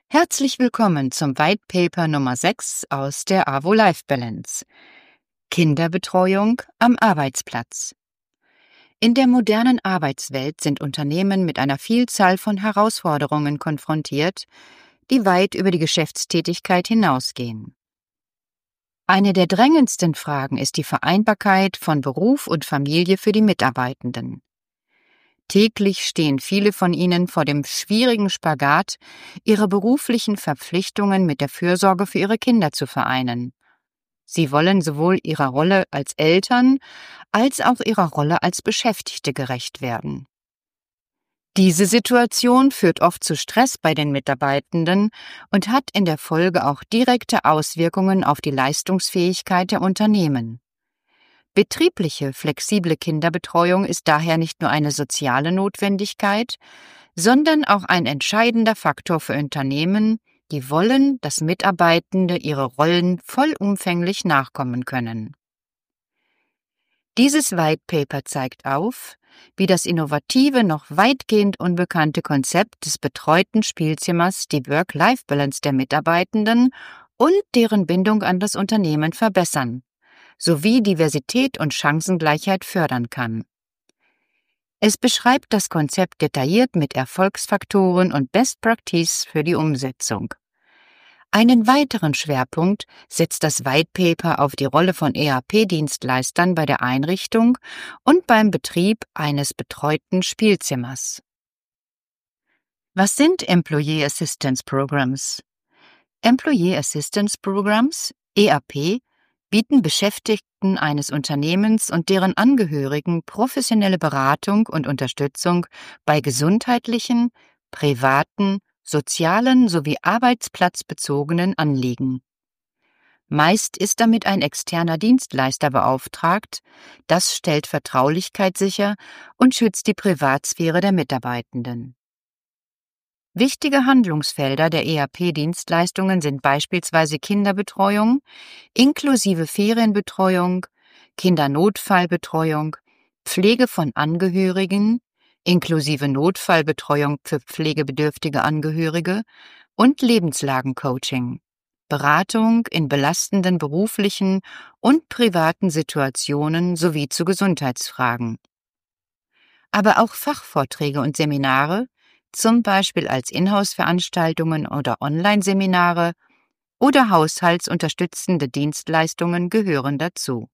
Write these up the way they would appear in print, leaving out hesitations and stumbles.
Herzlich willkommen zum White Paper Nummer 6 aus der AWO Life Balance. Kinderbetreuung am Arbeitsplatz. In der modernen Arbeitswelt sind Unternehmen mit einer Vielzahl von Herausforderungen konfrontiert, die weit über die Geschäftstätigkeit hinausgehen. Eine der drängendsten Fragen ist die Vereinbarkeit von Beruf und Familie für die Mitarbeitenden. Täglich stehen viele von ihnen vor dem schwierigen Spagat, ihre beruflichen Verpflichtungen mit der Fürsorge für ihre Kinder zu vereinen. Sie wollen sowohl ihrer Rolle als Eltern als auch ihrer Rolle als Beschäftigte gerecht werden. Diese Situation führt oft zu Stress bei den Mitarbeitenden und hat in der Folge auch direkte Auswirkungen auf die Leistungsfähigkeit der Unternehmen. Betriebliche, flexible Kinderbetreuung ist daher nicht nur eine soziale Notwendigkeit, sondern auch ein entscheidender Faktor für Unternehmen, die wollen, dass Mitarbeitende ihre Rollen vollumfänglich nachkommen können. Dieses White Paper zeigt auf, wie das innovative, noch weitgehend unbekannte Konzept des betreuten Spielzimmers die Work-Life-Balance der Mitarbeitenden und deren Bindung an das Unternehmen verbessern sowie Diversität und Chancengleichheit fördern kann. Es beschreibt das Konzept detailliert mit Erfolgsfaktoren und Best Practice für die Umsetzung. Einen weiteren Schwerpunkt setzt das White Paper auf die Rolle von ERP-Dienstleistern bei der Einrichtung und beim Betrieb eines betreuten Spielzimmers. Was sind Employee Assistance Programs? Employee Assistance Programs, EAP, bieten Beschäftigten eines Unternehmens und deren Angehörigen professionelle Beratung und Unterstützung bei gesundheitlichen, privaten, sozialen sowie arbeitsplatzbezogenen Anliegen. Meist ist damit ein externer Dienstleister beauftragt, das stellt Vertraulichkeit sicher und schützt die Privatsphäre der Mitarbeitenden. Wichtige Handlungsfelder der EAP-Dienstleistungen sind beispielsweise Kinderbetreuung, inklusive Ferienbetreuung, Kindernotfallbetreuung, Pflege von Angehörigen, inklusive Notfallbetreuung für pflegebedürftige Angehörige und Lebenslagencoaching, Beratung in belastenden beruflichen und privaten Situationen sowie zu Gesundheitsfragen. Aber auch Fachvorträge und Seminare, zum Beispiel als Inhouse-Veranstaltungen oder Online-Seminare oder haushaltsunterstützende Dienstleistungen gehören dazu.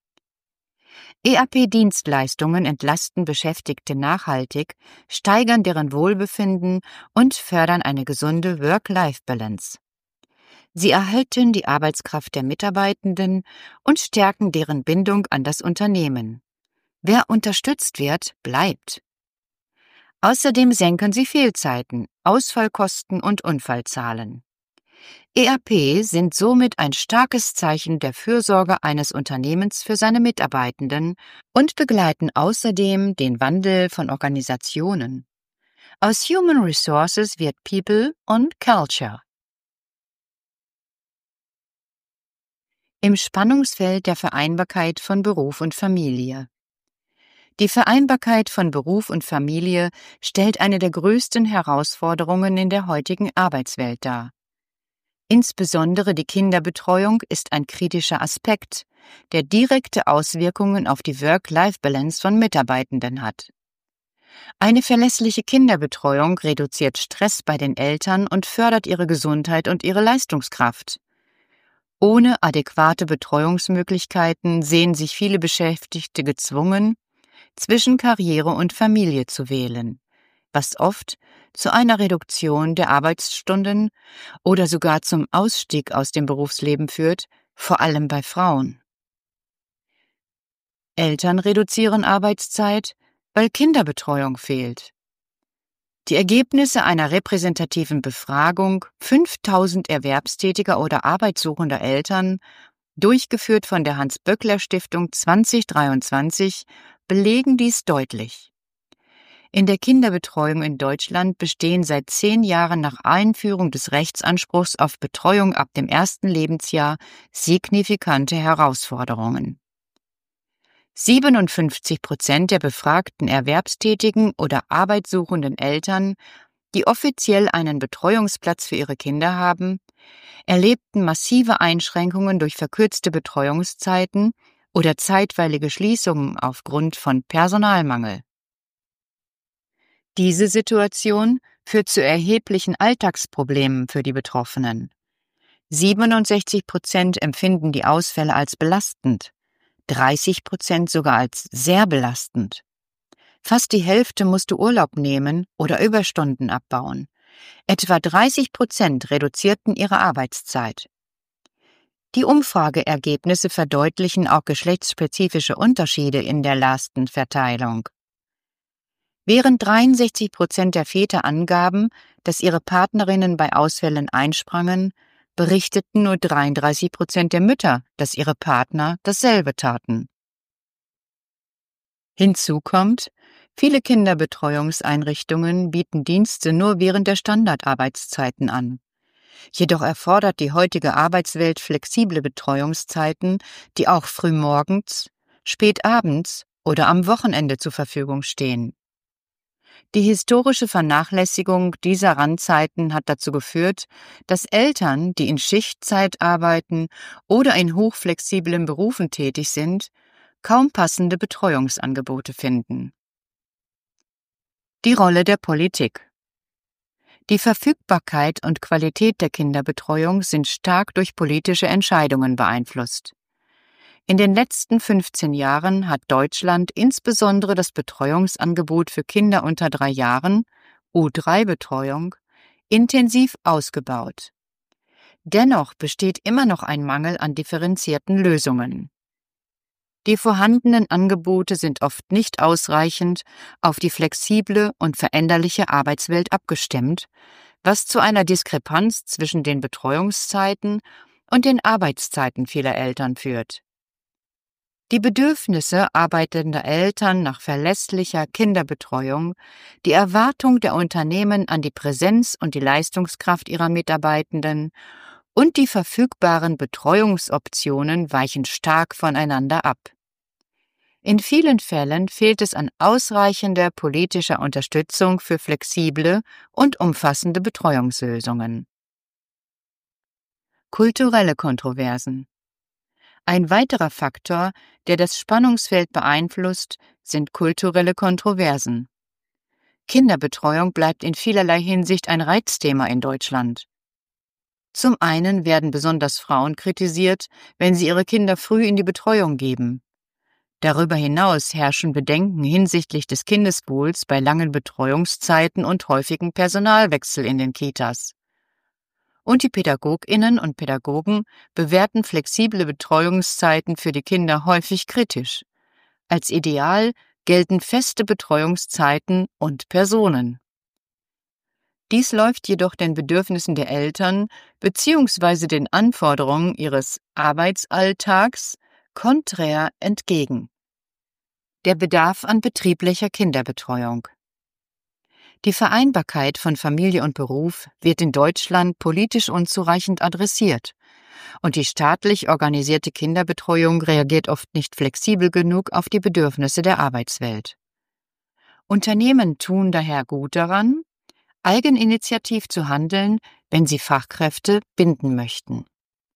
EAP-Dienstleistungen entlasten Beschäftigte nachhaltig, steigern deren Wohlbefinden und fördern eine gesunde Work-Life-Balance. Sie erhalten die Arbeitskraft der Mitarbeitenden und stärken deren Bindung an das Unternehmen. Wer unterstützt wird, bleibt. Außerdem senken sie Fehlzeiten, Ausfallkosten und Unfallzahlen. EAP sind somit ein starkes Zeichen der Fürsorge eines Unternehmens für seine Mitarbeitenden und begleiten außerdem den Wandel von Organisationen. Aus Human Resources wird People und Culture. Im Spannungsfeld der Vereinbarkeit von Beruf und Familie. Die Vereinbarkeit von Beruf und Familie stellt eine der größten Herausforderungen in der heutigen Arbeitswelt dar. Insbesondere die Kinderbetreuung ist ein kritischer Aspekt, der direkte Auswirkungen auf die Work-Life-Balance von Mitarbeitenden hat. Eine verlässliche Kinderbetreuung reduziert Stress bei den Eltern und fördert ihre Gesundheit und ihre Leistungskraft. Ohne adäquate Betreuungsmöglichkeiten sehen sich viele Beschäftigte gezwungen, zwischen Karriere und Familie zu wählen, was oft zu einer Reduktion der Arbeitsstunden oder sogar zum Ausstieg aus dem Berufsleben führt, vor allem bei Frauen. Eltern reduzieren Arbeitszeit, weil Kinderbetreuung fehlt. Die Ergebnisse einer repräsentativen Befragung 5000 erwerbstätiger oder arbeitssuchender Eltern, durchgeführt von der Hans-Böckler-Stiftung 2023, belegen dies deutlich. In der Kinderbetreuung in Deutschland bestehen seit 10 Jahren nach Einführung des Rechtsanspruchs auf Betreuung ab dem 1. Lebensjahr signifikante Herausforderungen. 57% der befragten erwerbstätigen oder arbeitssuchenden Eltern die offiziell einen Betreuungsplatz für ihre Kinder haben, erlebten massive Einschränkungen durch verkürzte Betreuungszeiten oder zeitweilige Schließungen aufgrund von Personalmangel. Diese Situation führt zu erheblichen Alltagsproblemen für die Betroffenen. 67% empfinden die Ausfälle als belastend, 30% sogar als sehr belastend. Fast die Hälfte musste Urlaub nehmen oder Überstunden abbauen. Etwa 30% reduzierten ihre Arbeitszeit. Die Umfrageergebnisse verdeutlichen auch geschlechtsspezifische Unterschiede in der Lastenverteilung. Während 63% der Väter angaben, dass ihre Partnerinnen bei Ausfällen einsprangen, berichteten nur 33% der Mütter, dass ihre Partner dasselbe taten. Hinzu kommt, viele Kinderbetreuungseinrichtungen bieten Dienste nur während der Standardarbeitszeiten an. Jedoch erfordert die heutige Arbeitswelt flexible Betreuungszeiten, die auch frühmorgens, spät abends oder am Wochenende zur Verfügung stehen. Die historische Vernachlässigung dieser Randzeiten hat dazu geführt, dass Eltern, die in Schichtzeit arbeiten oder in hochflexiblen Berufen tätig sind, kaum passende Betreuungsangebote finden. Die Rolle der Politik. Die Verfügbarkeit und Qualität der Kinderbetreuung sind stark durch politische Entscheidungen beeinflusst. In den letzten 15 Jahren hat Deutschland insbesondere das Betreuungsangebot für Kinder unter 3 Jahren, U3-Betreuung, intensiv ausgebaut. Dennoch besteht immer noch ein Mangel an differenzierten Lösungen. Die vorhandenen Angebote sind oft nicht ausreichend auf die flexible und veränderliche Arbeitswelt abgestimmt, was zu einer Diskrepanz zwischen den Betreuungszeiten und den Arbeitszeiten vieler Eltern führt. Die Bedürfnisse arbeitender Eltern nach verlässlicher Kinderbetreuung, die Erwartung der Unternehmen an die Präsenz und die Leistungskraft ihrer Mitarbeitenden und die verfügbaren Betreuungsoptionen weichen stark voneinander ab. In vielen Fällen fehlt es an ausreichender politischer Unterstützung für flexible und umfassende Betreuungslösungen. Kulturelle Kontroversen. Ein weiterer Faktor, der das Spannungsfeld beeinflusst, sind kulturelle Kontroversen. Kinderbetreuung bleibt in vielerlei Hinsicht ein Reizthema in Deutschland. Zum einen werden besonders Frauen kritisiert, wenn sie ihre Kinder früh in die Betreuung geben. Darüber hinaus herrschen Bedenken hinsichtlich des Kindeswohls bei langen Betreuungszeiten und häufigen Personalwechsel in den Kitas. Und die PädagogInnen und Pädagogen bewerten flexible Betreuungszeiten für die Kinder häufig kritisch. Als Ideal gelten feste Betreuungszeiten und Personen. Dies läuft jedoch den Bedürfnissen der Eltern bzw. den Anforderungen ihres Arbeitsalltags konträr entgegen. Der Bedarf an betrieblicher Kinderbetreuung. Die Vereinbarkeit von Familie und Beruf wird in Deutschland politisch unzureichend adressiert und die staatlich organisierte Kinderbetreuung reagiert oft nicht flexibel genug auf die Bedürfnisse der Arbeitswelt. Unternehmen tun daher gut daran, eigeninitiativ zu handeln, wenn sie Fachkräfte binden möchten.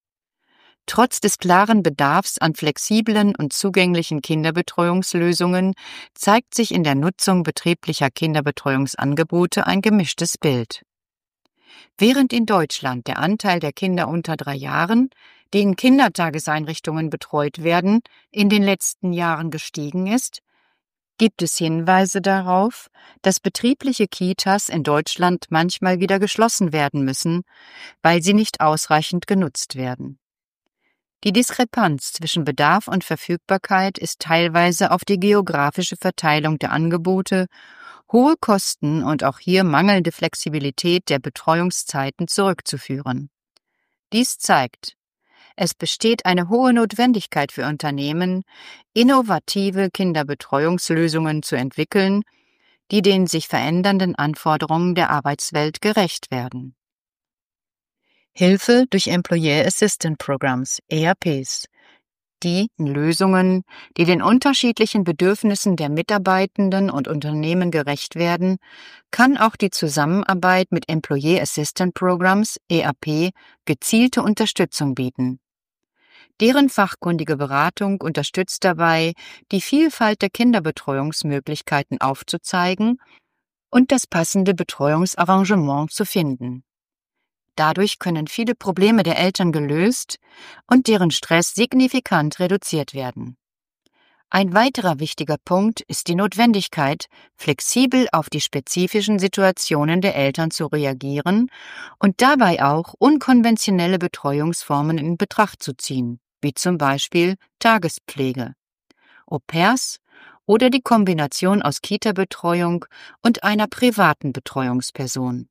Trotz des klaren Bedarfs an flexiblen und zugänglichen Kinderbetreuungslösungen zeigt sich in der Nutzung betrieblicher Kinderbetreuungsangebote ein gemischtes Bild. Während in Deutschland der Anteil der Kinder unter 3 Jahren, die in Kindertageseinrichtungen betreut werden, in den letzten Jahren gestiegen ist, gibt es Hinweise darauf, dass betriebliche Kitas in Deutschland manchmal wieder geschlossen werden müssen, weil sie nicht ausreichend genutzt werden. Die Diskrepanz zwischen Bedarf und Verfügbarkeit ist teilweise auf die geografische Verteilung der Angebote, hohe Kosten und auch hier mangelnde Flexibilität der Betreuungszeiten zurückzuführen. Dies zeigt, es besteht eine hohe Notwendigkeit für Unternehmen, innovative Kinderbetreuungslösungen zu entwickeln, die den sich verändernden Anforderungen der Arbeitswelt gerecht werden. Hilfe durch Employee Assistance Programs, EAPs. Die Lösungen, die den unterschiedlichen Bedürfnissen der Mitarbeitenden und Unternehmen gerecht werden, kann auch die Zusammenarbeit mit Employee Assistance Programs, EAP, gezielte Unterstützung bieten. Deren fachkundige Beratung unterstützt dabei, die Vielfalt der Kinderbetreuungsmöglichkeiten aufzuzeigen und das passende Betreuungsarrangement zu finden. Dadurch können viele Probleme der Eltern gelöst und deren Stress signifikant reduziert werden. Ein weiterer wichtiger Punkt ist die Notwendigkeit, flexibel auf die spezifischen Situationen der Eltern zu reagieren und dabei auch unkonventionelle Betreuungsformen in Betracht zu ziehen, wie zum Beispiel Tagespflege, Au-pairs oder die Kombination aus Kita-Betreuung und einer privaten Betreuungsperson.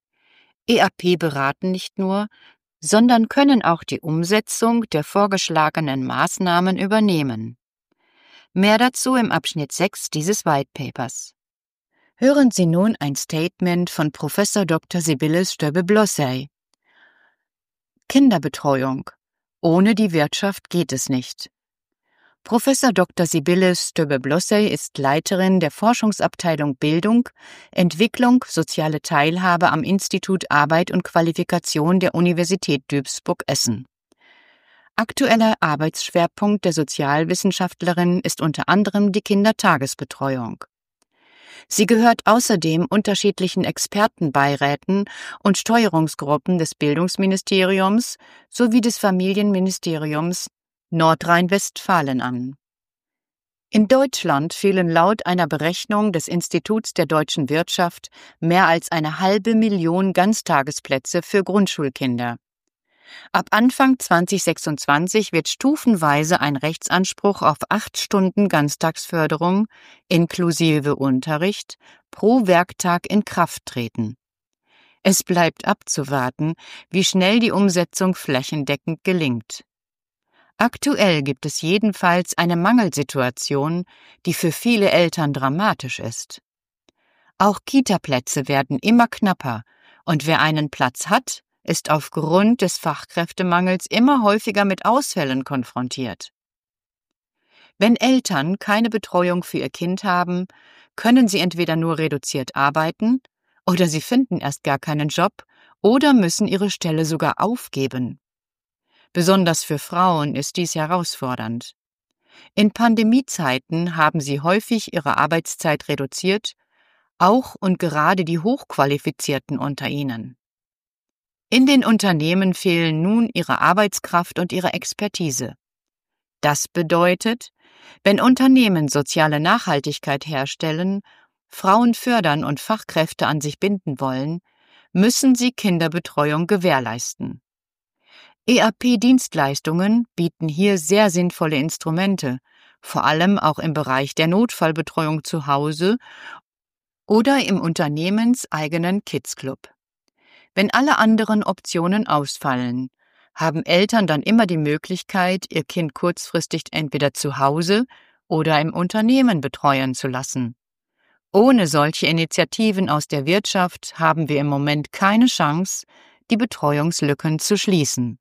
EAP beraten nicht nur, sondern können auch die Umsetzung der vorgeschlagenen Maßnahmen übernehmen. Mehr dazu im Abschnitt 6 dieses White Papers. Hören Sie nun ein Statement von Prof. Dr. Sibylle Stöbe-Blossey. Kinderbetreuung. Ohne die Wirtschaft geht es nicht. Prof. Dr. Sibylle Stöbe-Blossey ist Leiterin der Forschungsabteilung Bildung, Entwicklung, soziale Teilhabe am Institut Arbeit und Qualifikation der Universität Duisburg-Essen. Aktueller Arbeitsschwerpunkt der Sozialwissenschaftlerin ist unter anderem die Kindertagesbetreuung. Sie gehört außerdem unterschiedlichen Expertenbeiräten und Steuerungsgruppen des Bildungsministeriums sowie des Familienministeriums Nordrhein-Westfalen an. In Deutschland fehlen laut einer Berechnung des Instituts der deutschen Wirtschaft mehr als 500.000 Ganztagesplätze für Grundschulkinder. Ab Anfang 2026 wird stufenweise ein Rechtsanspruch auf 8 Stunden Ganztagsförderung inklusive Unterricht pro Werktag in Kraft treten. Es bleibt abzuwarten, wie schnell die Umsetzung flächendeckend gelingt. Aktuell gibt es jedenfalls eine Mangelsituation, die für viele Eltern dramatisch ist. Auch Kita-Plätze werden immer knapper und wer einen Platz hat, ist aufgrund des Fachkräftemangels immer häufiger mit Ausfällen konfrontiert. Wenn Eltern keine Betreuung für ihr Kind haben, können sie entweder nur reduziert arbeiten oder sie finden erst gar keinen Job oder müssen ihre Stelle sogar aufgeben. Besonders für Frauen ist dies herausfordernd. In Pandemiezeiten haben sie häufig ihre Arbeitszeit reduziert, auch und gerade die Hochqualifizierten unter ihnen. In den Unternehmen fehlen nun ihre Arbeitskraft und ihre Expertise. Das bedeutet, wenn Unternehmen soziale Nachhaltigkeit herstellen, Frauen fördern und Fachkräfte an sich binden wollen, müssen sie Kinderbetreuung gewährleisten. EAP-Dienstleistungen bieten hier sehr sinnvolle Instrumente, vor allem auch im Bereich der Notfallbetreuung zu Hause oder im unternehmenseigenen Kids-Club. Wenn alle anderen Optionen ausfallen, haben Eltern dann immer die Möglichkeit, ihr Kind kurzfristig entweder zu Hause oder im Unternehmen betreuen zu lassen. Ohne solche Initiativen aus der Wirtschaft haben wir im Moment keine Chance, die Betreuungslücken zu schließen.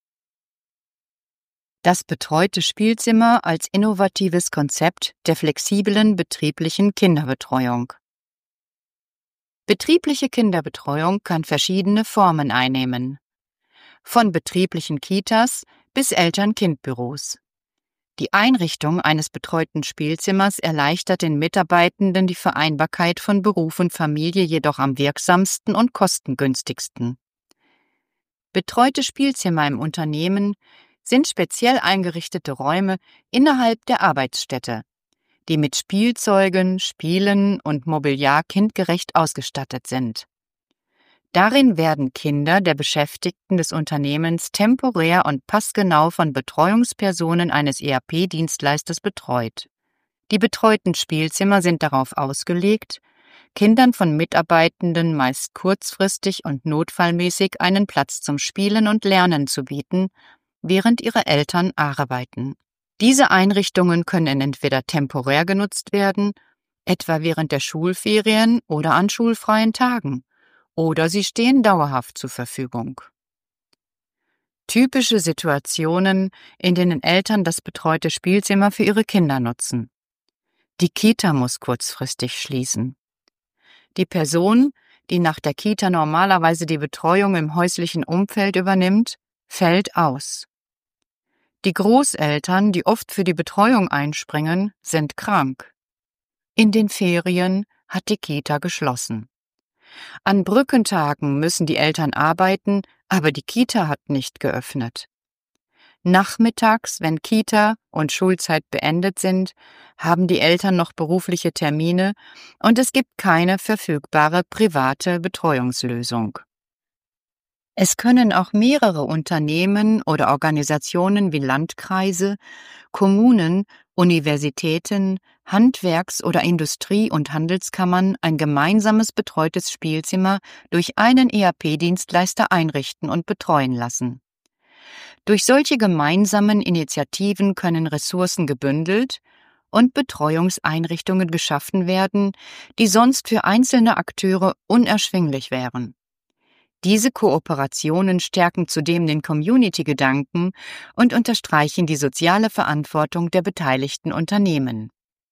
Das betreute Spielzimmer als innovatives Konzept der flexiblen betrieblichen Kinderbetreuung. Betriebliche Kinderbetreuung kann verschiedene Formen einnehmen. Von betrieblichen Kitas bis Eltern-Kind-Büros. Die Einrichtung eines betreuten Spielzimmers erleichtert den Mitarbeitenden die Vereinbarkeit von Beruf und Familie jedoch am wirksamsten und kostengünstigsten. Betreute Spielzimmer im Unternehmen sind speziell eingerichtete Räume innerhalb der Arbeitsstätte, die mit Spielzeugen, Spielen und Mobiliar kindgerecht ausgestattet sind. Darin werden Kinder der Beschäftigten des Unternehmens temporär und passgenau von Betreuungspersonen eines EAP-Dienstleisters betreut. Die betreuten Spielzimmer sind darauf ausgelegt, Kindern von Mitarbeitenden meist kurzfristig und notfallmäßig einen Platz zum Spielen und Lernen zu bieten, während ihre Eltern arbeiten. Diese Einrichtungen können entweder temporär genutzt werden, etwa während der Schulferien oder an schulfreien Tagen, oder sie stehen dauerhaft zur Verfügung. Typische Situationen, in denen Eltern das betreute Spielzimmer für ihre Kinder nutzen. Die Kita muss kurzfristig schließen. Die Person, die nach der Kita normalerweise die Betreuung im häuslichen Umfeld übernimmt, fällt aus. Die Großeltern, die oft für die Betreuung einspringen, sind krank. In den Ferien hat die Kita geschlossen. An Brückentagen müssen die Eltern arbeiten, aber die Kita hat nicht geöffnet. Nachmittags, wenn Kita und Schulzeit beendet sind, haben die Eltern noch berufliche Termine und es gibt keine verfügbare private Betreuungslösung. Es können auch mehrere Unternehmen oder Organisationen wie Landkreise, Kommunen, Universitäten, Handwerks- oder Industrie- und Handelskammern ein gemeinsames betreutes Spielzimmer durch einen ERP-Dienstleister einrichten und betreuen lassen. Durch solche gemeinsamen Initiativen können Ressourcen gebündelt und Betreuungseinrichtungen geschaffen werden, die sonst für einzelne Akteure unerschwinglich wären. Diese Kooperationen stärken zudem den Community-Gedanken und unterstreichen die soziale Verantwortung der beteiligten Unternehmen.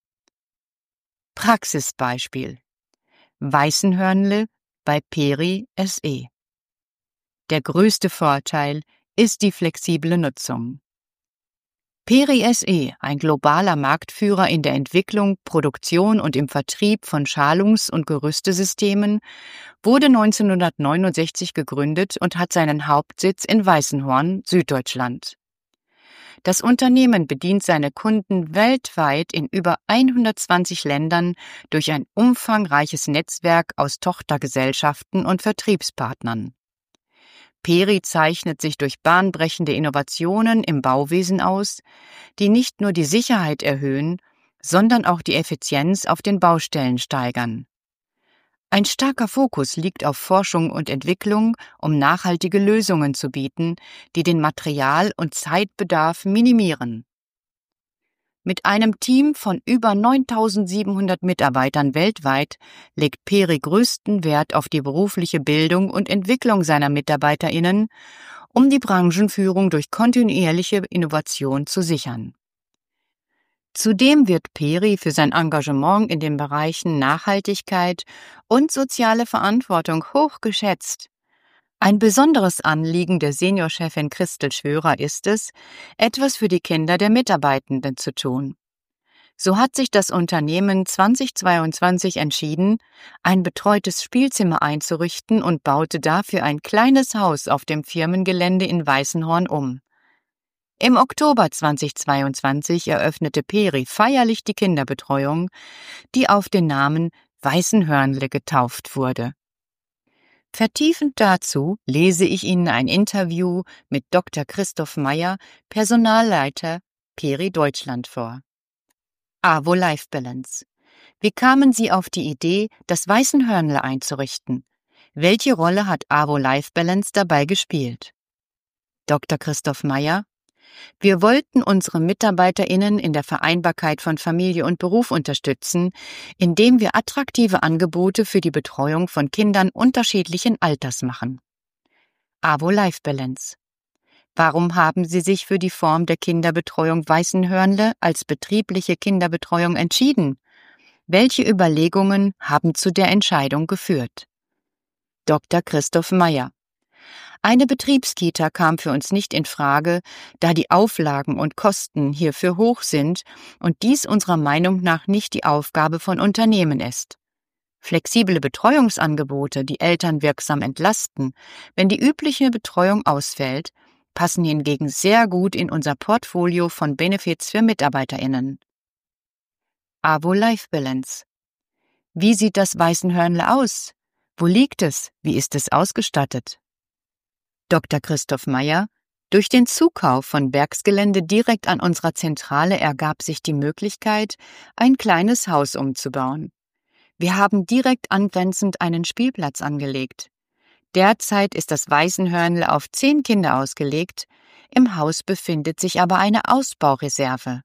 Praxisbeispiel: Weißenhörnle bei Peri SE. Der größte Vorteil ist die flexible Nutzung. Peri SE, ein globaler Marktführer in der Entwicklung, Produktion und im Vertrieb von Schalungs- und Gerüstesystemen, wurde 1969 gegründet und hat seinen Hauptsitz in Weißenhorn, Süddeutschland. Das Unternehmen bedient seine Kunden weltweit in über 120 Ländern durch ein umfangreiches Netzwerk aus Tochtergesellschaften und Vertriebspartnern. Peri zeichnet sich durch bahnbrechende Innovationen im Bauwesen aus, die nicht nur die Sicherheit erhöhen, sondern auch die Effizienz auf den Baustellen steigern. Ein starker Fokus liegt auf Forschung und Entwicklung, um nachhaltige Lösungen zu bieten, die den Material- und Zeitbedarf minimieren. Mit einem Team von über 9.700 Mitarbeitern weltweit legt Peri größten Wert auf die berufliche Bildung und Entwicklung seiner MitarbeiterInnen, um die Branchenführung durch kontinuierliche Innovation zu sichern. Zudem wird Peri für sein Engagement in den Bereichen Nachhaltigkeit und soziale Verantwortung hoch geschätzt. Ein besonderes Anliegen der Seniorchefin Christel Schwörer ist es, etwas für die Kinder der Mitarbeitenden zu tun. So hat sich das Unternehmen 2022 entschieden, ein betreutes Spielzimmer einzurichten und baute dafür ein kleines Haus auf dem Firmengelände in Weißenhorn um. Im Oktober 2022 eröffnete Peri feierlich die Kinderbetreuung, die auf den Namen Weißenhörnle getauft wurde. Vertiefend dazu lese ich Ihnen ein Interview mit Dr. Christoph Meyer, Personalleiter Peri Deutschland vor. AWO Life Balance. Wie kamen Sie auf die Idee, das Weißenhörnle einzurichten? Welche Rolle hat AWO Life Balance dabei gespielt? Dr. Christoph Meyer: Wir wollten unsere MitarbeiterInnen in der Vereinbarkeit von Familie und Beruf unterstützen, indem wir attraktive Angebote für die Betreuung von Kindern unterschiedlichen Alters machen. AWO Life Balance. Warum haben Sie sich für die Form der Kinderbetreuung Weißenhörnle als betriebliche Kinderbetreuung entschieden? Welche Überlegungen haben zu der Entscheidung geführt? Dr. Christoph Meyer: Eine Betriebskita kam für uns nicht in Frage, da die Auflagen und Kosten hierfür hoch sind und dies unserer Meinung nach nicht die Aufgabe von Unternehmen ist. Flexible Betreuungsangebote, die Eltern wirksam entlasten, wenn die übliche Betreuung ausfällt, passen hingegen sehr gut in unser Portfolio von Benefits für MitarbeiterInnen. AWO Life Balance. Wie sieht das Weißenhörnle aus? Wo liegt es? Wie ist es ausgestattet? Dr. Christoph Meyer: Durch den Zukauf von Werksgelände direkt an unserer Zentrale ergab sich die Möglichkeit, ein kleines Haus umzubauen. Wir haben direkt angrenzend einen Spielplatz angelegt. Derzeit ist das Weißenhörnle auf 10 Kinder ausgelegt, im Haus befindet sich aber eine Ausbaureserve.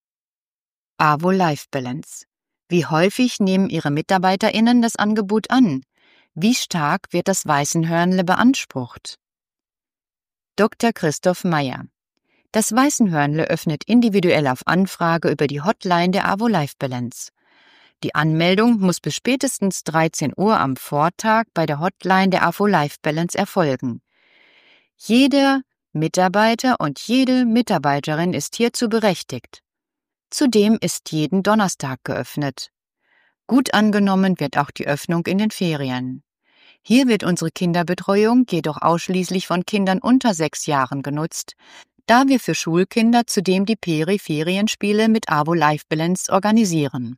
AWO Life Balance. Wie häufig nehmen Ihre MitarbeiterInnen das Angebot an? Wie stark wird das Weißenhörnle beansprucht? Dr. Christoph Meyer. Das Weißenhörnle öffnet individuell auf Anfrage über die Hotline der AWO Life Balance. Die Anmeldung muss bis spätestens 13 Uhr am Vortag bei der Hotline der AWO Life Balance erfolgen. Jeder Mitarbeiter und jede Mitarbeiterin ist hierzu berechtigt. Zudem ist jeden Donnerstag geöffnet. Gut angenommen wird auch die Öffnung in den Ferien. Hier wird unsere Kinderbetreuung jedoch ausschließlich von Kindern unter 6 Jahren genutzt, da wir für Schulkinder zudem die Peri-Ferienspiele mit AWO Life Balance organisieren.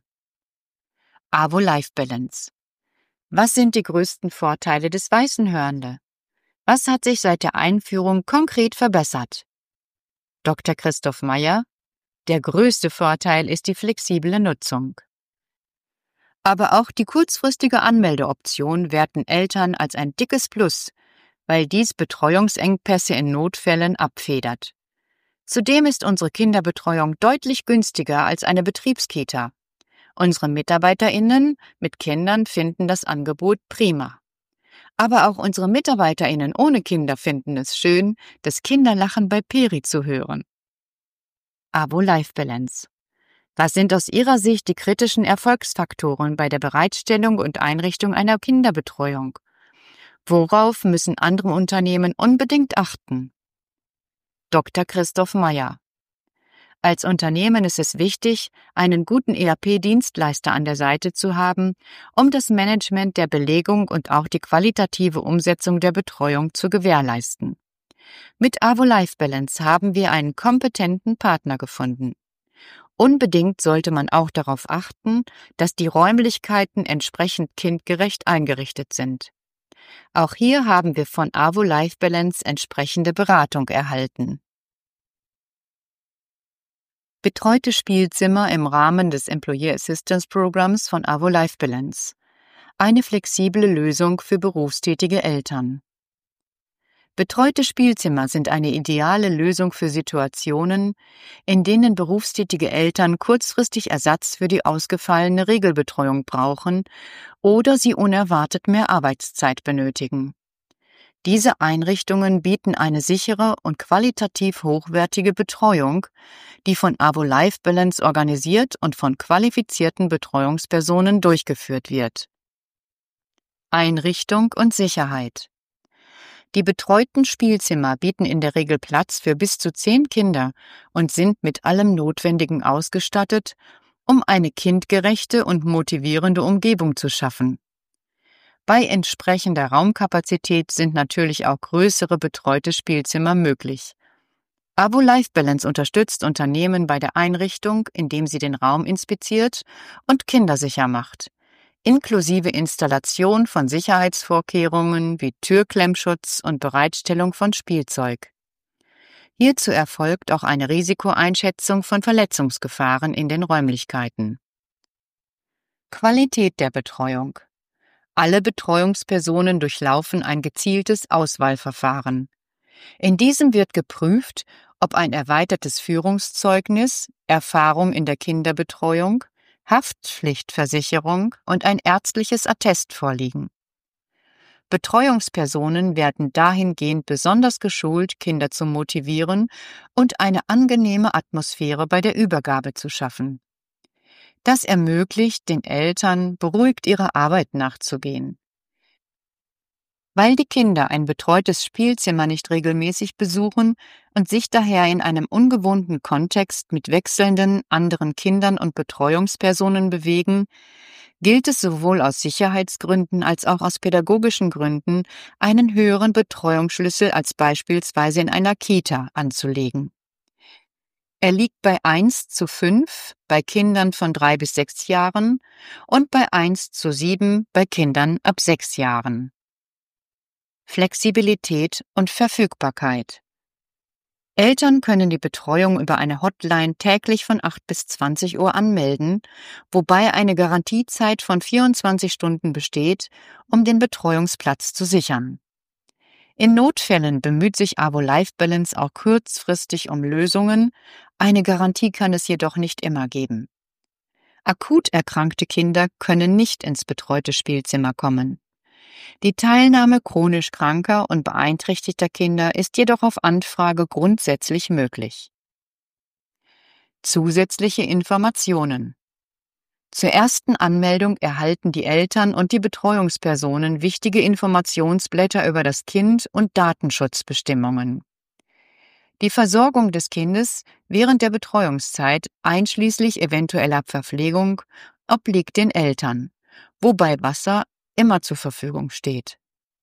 AWO Life Balance. Was sind die größten Vorteile des Weißenhörnle? Was hat sich seit der Einführung konkret verbessert? Dr. Christoph Meyer. Der größte Vorteil ist die flexible Nutzung. Aber auch die kurzfristige Anmeldeoption werten Eltern als ein dickes Plus, weil dies Betreuungsengpässe in Notfällen abfedert. Zudem ist unsere Kinderbetreuung deutlich günstiger als eine Betriebskita. Unsere MitarbeiterInnen mit Kindern finden das Angebot prima. Aber auch unsere MitarbeiterInnen ohne Kinder finden es schön, das Kinderlachen bei Peri zu hören. AWO Life Balance. Was sind aus Ihrer Sicht die kritischen Erfolgsfaktoren bei der Bereitstellung und Einrichtung einer Kinderbetreuung? Worauf müssen andere Unternehmen unbedingt achten? Dr. Christoph Meyer. Als Unternehmen ist es wichtig, einen guten ERP-Dienstleister an der Seite zu haben, um das Management der Belegung und auch die qualitative Umsetzung der Betreuung zu gewährleisten. Mit AWO Life Balance haben wir einen kompetenten Partner gefunden. Unbedingt sollte man auch darauf achten, dass die Räumlichkeiten entsprechend kindgerecht eingerichtet sind. Auch hier haben wir von AWO Life Balance entsprechende Beratung erhalten. Betreute Spielzimmer im Rahmen des Employee Assistance Programms von AWO Life Balance. Eine flexible Lösung für berufstätige Eltern. Betreute Spielzimmer sind eine ideale Lösung für Situationen, in denen berufstätige Eltern kurzfristig Ersatz für die ausgefallene Regelbetreuung brauchen oder sie unerwartet mehr Arbeitszeit benötigen. Diese Einrichtungen bieten eine sichere und qualitativ hochwertige Betreuung, die von AWO Life Balance organisiert und von qualifizierten Betreuungspersonen durchgeführt wird. Einrichtung und Sicherheit. Die betreuten Spielzimmer bieten in der Regel Platz für bis zu 10 Kinder und sind mit allem Notwendigen ausgestattet, um eine kindgerechte und motivierende Umgebung zu schaffen. Bei entsprechender Raumkapazität sind natürlich auch größere betreute Spielzimmer möglich. AWO Life Balance unterstützt Unternehmen bei der Einrichtung, indem sie den Raum inspiziert und kindersicher macht, inklusive Installation von Sicherheitsvorkehrungen wie Türklemmschutz und Bereitstellung von Spielzeug. Hierzu erfolgt auch eine Risikoeinschätzung von Verletzungsgefahren in den Räumlichkeiten. Qualität der Betreuung. Alle Betreuungspersonen durchlaufen ein gezieltes Auswahlverfahren. In diesem wird geprüft, ob ein erweitertes Führungszeugnis, Erfahrung in der Kinderbetreuung, Haftpflichtversicherung und ein ärztliches Attest vorliegen. Betreuungspersonen werden dahingehend besonders geschult, Kinder zu motivieren und eine angenehme Atmosphäre bei der Übergabe zu schaffen. Das ermöglicht den Eltern, beruhigt ihrer Arbeit nachzugehen. Weil die Kinder ein betreutes Spielzimmer nicht regelmäßig besuchen und sich daher in einem ungewohnten Kontext mit wechselnden anderen Kindern und Betreuungspersonen bewegen, gilt es sowohl aus Sicherheitsgründen als auch aus pädagogischen Gründen, einen höheren Betreuungsschlüssel als beispielsweise in einer Kita anzulegen. Er liegt bei 1:5 bei Kindern von 3 bis 6 Jahren und bei 1:7 bei Kindern ab 6 Jahren. Flexibilität und Verfügbarkeit. Eltern können die Betreuung über eine Hotline täglich von 8 bis 20 Uhr anmelden, wobei eine Garantiezeit von 24 Stunden besteht, um den Betreuungsplatz zu sichern. In Notfällen bemüht sich AWO Life Balance auch kurzfristig um Lösungen, eine Garantie kann es jedoch nicht immer geben. Akut erkrankte Kinder können nicht ins betreute Spielzimmer kommen. Die Teilnahme chronisch kranker und beeinträchtigter Kinder ist jedoch auf Anfrage grundsätzlich möglich. Zusätzliche Informationen. Zur ersten Anmeldung erhalten die Eltern und die Betreuungspersonen wichtige Informationsblätter über das Kind und Datenschutzbestimmungen. Die Versorgung des Kindes während der Betreuungszeit, einschließlich eventueller Verpflegung, obliegt den Eltern, wobei Wasser immer zur Verfügung steht.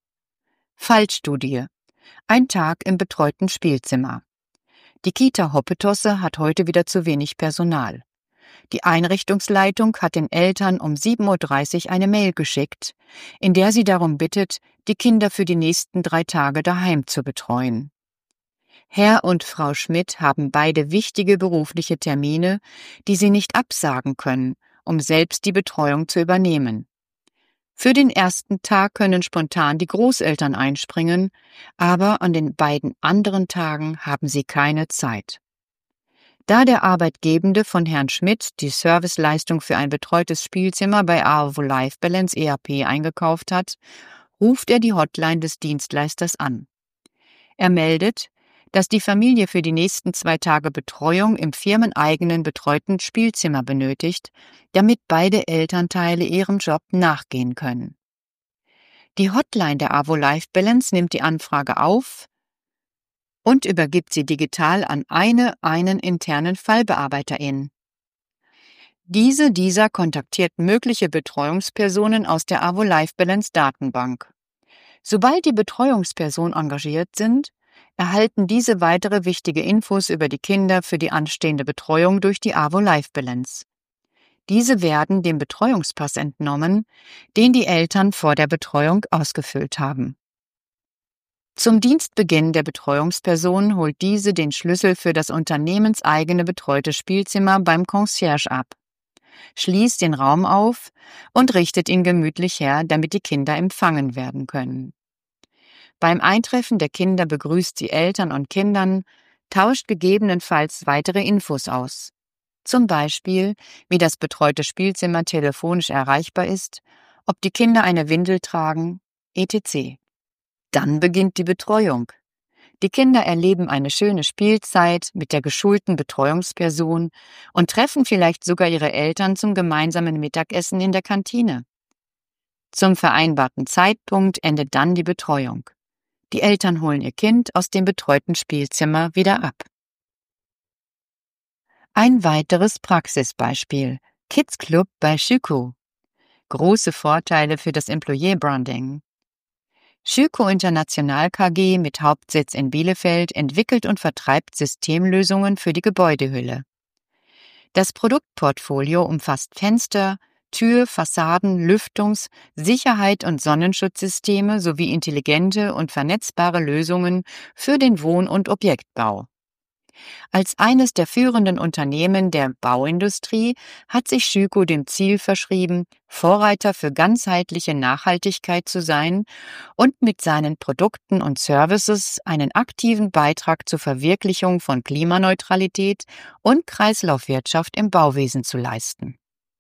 Fallstudie: Ein Tag im betreuten Spielzimmer. Die Kita Hoppetosse hat heute wieder zu wenig Personal. Die Einrichtungsleitung hat den Eltern um 7:30 Uhr eine Mail geschickt, in der sie darum bittet, die Kinder für die nächsten 3 Tage daheim zu betreuen. Herr und Frau Schmidt haben beide wichtige berufliche Termine, die sie nicht absagen können, um selbst die Betreuung zu übernehmen. Für den ersten Tag können spontan die Großeltern einspringen, aber an den beiden anderen Tagen haben sie keine Zeit. Da der Arbeitgebende von Herrn Schmidt die Serviceleistung für ein betreutes Spielzimmer bei AWO Life Balance EAP eingekauft hat, ruft er die Hotline des Dienstleisters an. Er meldet, dass die Familie für die nächsten 2 Tage Betreuung im firmeneigenen betreuten Spielzimmer benötigt, damit beide Elternteile ihrem Job nachgehen können. Die Hotline der AWO Life Balance nimmt die Anfrage auf und übergibt sie digital an einen internen FallbearbeiterIn. Dieser kontaktiert mögliche Betreuungspersonen aus der AWO Life Balance Datenbank. Sobald die Betreuungspersonen engagiert sind, erhalten diese weitere wichtige Infos über die Kinder für die anstehende Betreuung durch die AWO Life Balance. Diese werden dem Betreuungspass entnommen, den die Eltern vor der Betreuung ausgefüllt haben. Zum Dienstbeginn der Betreuungsperson holt diese den Schlüssel für das unternehmenseigene betreute Spielzimmer beim Concierge ab, schließt den Raum auf und richtet ihn gemütlich her, damit die Kinder empfangen werden können. Beim Eintreffen der Kinder begrüßt sie Eltern und Kindern, tauscht gegebenenfalls weitere Infos aus. Zum Beispiel, wie das betreute Spielzimmer telefonisch erreichbar ist, ob die Kinder eine Windel tragen, etc. Dann beginnt die Betreuung. Die Kinder erleben eine schöne Spielzeit mit der geschulten Betreuungsperson und treffen vielleicht sogar ihre Eltern zum gemeinsamen Mittagessen in der Kantine. Zum vereinbarten Zeitpunkt endet dann die Betreuung. Die Eltern holen ihr Kind aus dem betreuten Spielzimmer wieder ab. Ein weiteres Praxisbeispiel: Kids Club bei Schüko. Große Vorteile für das Employee Branding. Schüko International KG mit Hauptsitz in Bielefeld entwickelt und vertreibt Systemlösungen für die Gebäudehülle. Das Produktportfolio umfasst Fenster, Tür-, Fassaden-, Lüftungs-, Sicherheit- und Sonnenschutzsysteme sowie intelligente und vernetzbare Lösungen für den Wohn- und Objektbau. Als eines der führenden Unternehmen der Bauindustrie hat sich Schüko dem Ziel verschrieben, Vorreiter für ganzheitliche Nachhaltigkeit zu sein und mit seinen Produkten und Services einen aktiven Beitrag zur Verwirklichung von Klimaneutralität und Kreislaufwirtschaft im Bauwesen zu leisten.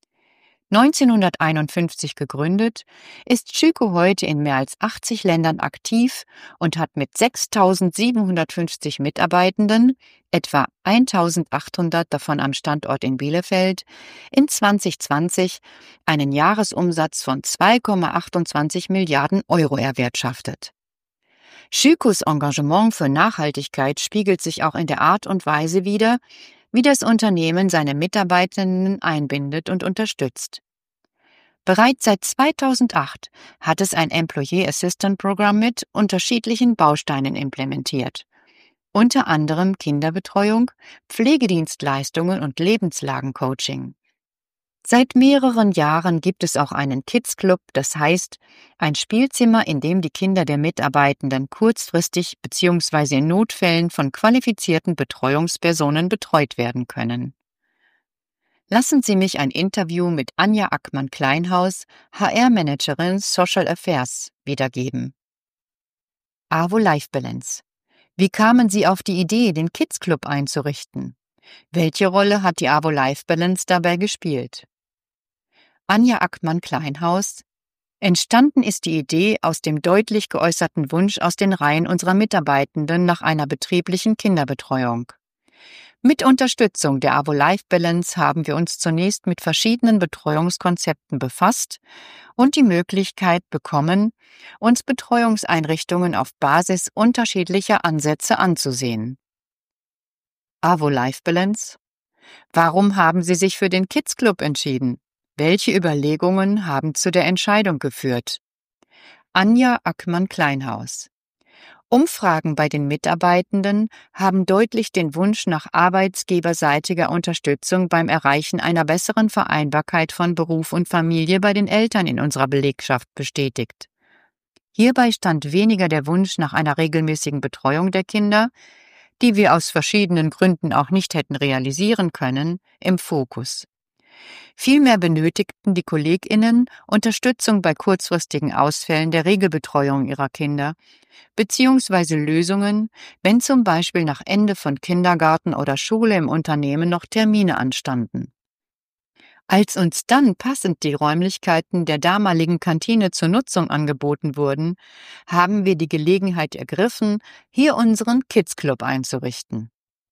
1951 gegründet, ist Schüko heute in mehr als 80 Ländern aktiv und hat mit 6.750 Mitarbeitenden, etwa 1.800 davon am Standort in Bielefeld, in 2020 einen Jahresumsatz von 2,28 Milliarden Euro erwirtschaftet. Schükos Engagement für Nachhaltigkeit spiegelt sich auch in der Art und Weise wider, wie das Unternehmen seine Mitarbeitenden einbindet und unterstützt. Bereits seit 2008 hat es ein Employee Assistance Programm mit unterschiedlichen Bausteinen implementiert, unter anderem Kinderbetreuung, Pflegedienstleistungen und Lebenslagencoaching. Seit mehreren Jahren gibt es auch einen Kids Club, das heißt ein Spielzimmer, in dem die Kinder der Mitarbeitenden kurzfristig bzw. in Notfällen von qualifizierten Betreuungspersonen betreut werden können. Lassen Sie mich ein Interview mit Anja Ackmann-Kleinhaus, HR-Managerin Social Affairs, wiedergeben. AWO Life Balance. Wie kamen Sie auf die Idee, den Kids Club einzurichten? Welche Rolle hat die AWO Life Balance dabei gespielt? Anja Ackmann-Kleinhaus, Entstanden ist die Idee aus dem deutlich geäußerten Wunsch aus den Reihen unserer Mitarbeitenden nach einer betrieblichen Kinderbetreuung. Mit Unterstützung der AVO-Life-Balance haben wir uns zunächst mit verschiedenen Betreuungskonzepten befasst und die Möglichkeit bekommen, uns Betreuungseinrichtungen auf Basis unterschiedlicher Ansätze anzusehen. AVO-Life-Balance. Warum haben Sie sich für den Kids Club entschieden? Welche Überlegungen haben zu der Entscheidung geführt? Anja Ackmann-Kleinhaus. Umfragen bei den Mitarbeitenden haben deutlich den Wunsch nach arbeitsgeberseitiger Unterstützung beim Erreichen einer besseren Vereinbarkeit von Beruf und Familie bei den Eltern in unserer Belegschaft bestätigt. Hierbei stand weniger der Wunsch nach einer regelmäßigen Betreuung der Kinder, die wir aus verschiedenen Gründen auch nicht hätten realisieren können, im Fokus. Vielmehr benötigten die KollegInnen Unterstützung bei kurzfristigen Ausfällen der Regelbetreuung ihrer Kinder, beziehungsweise Lösungen, wenn zum Beispiel nach Ende von Kindergarten oder Schule im Unternehmen noch Termine anstanden. Als uns dann passend die Räumlichkeiten der damaligen Kantine zur Nutzung angeboten wurden, haben wir die Gelegenheit ergriffen, hier unseren Kids Club einzurichten.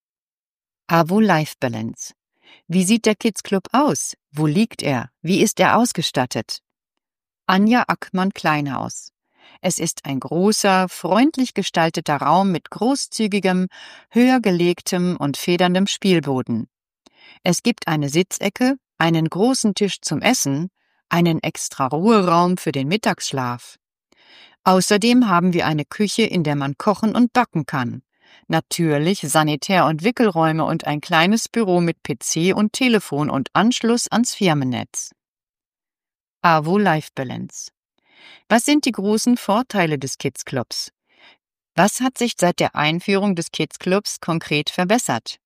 AVO Life Balance. Wie sieht der Kids Club aus? Wo liegt er? Wie ist er ausgestattet? Anja Ackmann-Kleinhaus. Es ist ein großer, freundlich gestalteter Raum mit großzügigem, höher gelegtem und federndem Spielboden. Es gibt eine Sitzecke, einen großen Tisch zum Essen, einen extra Ruheraum für den Mittagsschlaf. Außerdem haben wir eine Küche, in der man kochen und backen kann. Natürlich Sanitär- und Wickelräume und ein kleines Büro mit PC und Telefon und Anschluss ans Firmennetz. AVO Life Balance. Was sind die großen Vorteile des Kids Clubs? Was hat sich seit der Einführung des Kids Clubs konkret verbessert?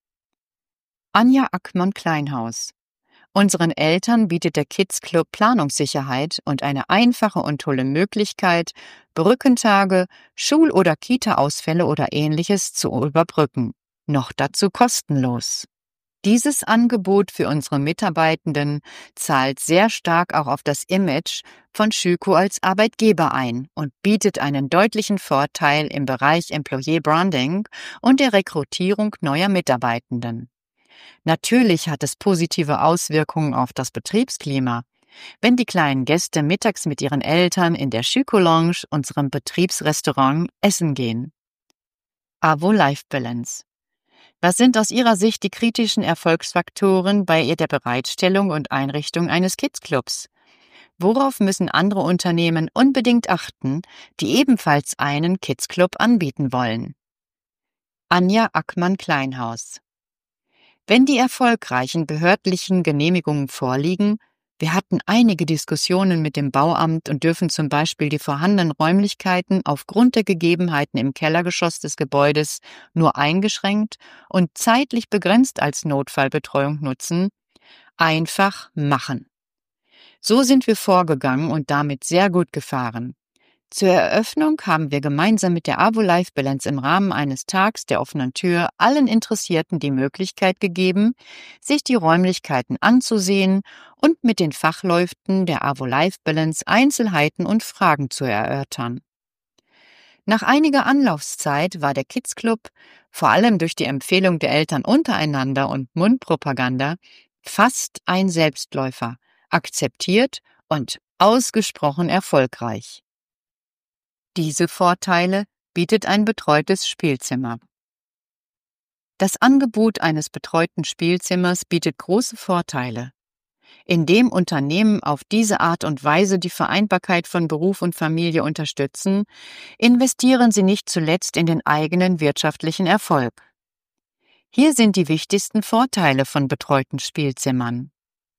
Anja Ackmann-Kleinhaus. Unseren Eltern bietet der Kids Club Planungssicherheit und eine einfache und tolle Möglichkeit, Brückentage, Schul- oder Kita-Ausfälle oder Ähnliches zu überbrücken. Noch dazu kostenlos. Dieses Angebot für unsere Mitarbeitenden zahlt sehr stark auch auf das Image von Schüco als Arbeitgeber ein und bietet einen deutlichen Vorteil im Bereich Employee Branding und der Rekrutierung neuer Mitarbeitenden. Natürlich hat es positive Auswirkungen auf das Betriebsklima, wenn die kleinen Gäste mittags mit ihren Eltern in der Schüco-Lounge, unserem Betriebsrestaurant, essen gehen. AVO Life Balance. Was sind aus Ihrer Sicht die kritischen Erfolgsfaktoren bei der Bereitstellung und Einrichtung eines Kids-Clubs? Worauf müssen andere Unternehmen unbedingt achten, die ebenfalls einen Kids-Club anbieten wollen? Anja Ackmann-Kleinhaus. Wenn die erfolgreichen behördlichen Genehmigungen vorliegen, wir hatten einige Diskussionen mit dem Bauamt und dürfen zum Beispiel die vorhandenen Räumlichkeiten aufgrund der Gegebenheiten im Kellergeschoss des Gebäudes nur eingeschränkt und zeitlich begrenzt als Notfallbetreuung nutzen, einfach machen. So sind wir vorgegangen und damit sehr gut gefahren. Zur Eröffnung haben wir gemeinsam mit der AVO Life Balance im Rahmen eines Tags der offenen Tür allen Interessierten die Möglichkeit gegeben, sich die Räumlichkeiten anzusehen und mit den Fachleuten der AVO Life Balance Einzelheiten und Fragen zu erörtern. Nach einiger Anlaufzeit war der Kids Club, vor allem durch die Empfehlung der Eltern untereinander und Mundpropaganda, fast ein Selbstläufer, akzeptiert und ausgesprochen erfolgreich. Diese Vorteile bietet ein betreutes Spielzimmer. Das Angebot eines betreuten Spielzimmers bietet große Vorteile. Indem Unternehmen auf diese Art und Weise die Vereinbarkeit von Beruf und Familie unterstützen, investieren sie nicht zuletzt in den eigenen wirtschaftlichen Erfolg. Hier sind die wichtigsten Vorteile von betreuten Spielzimmern: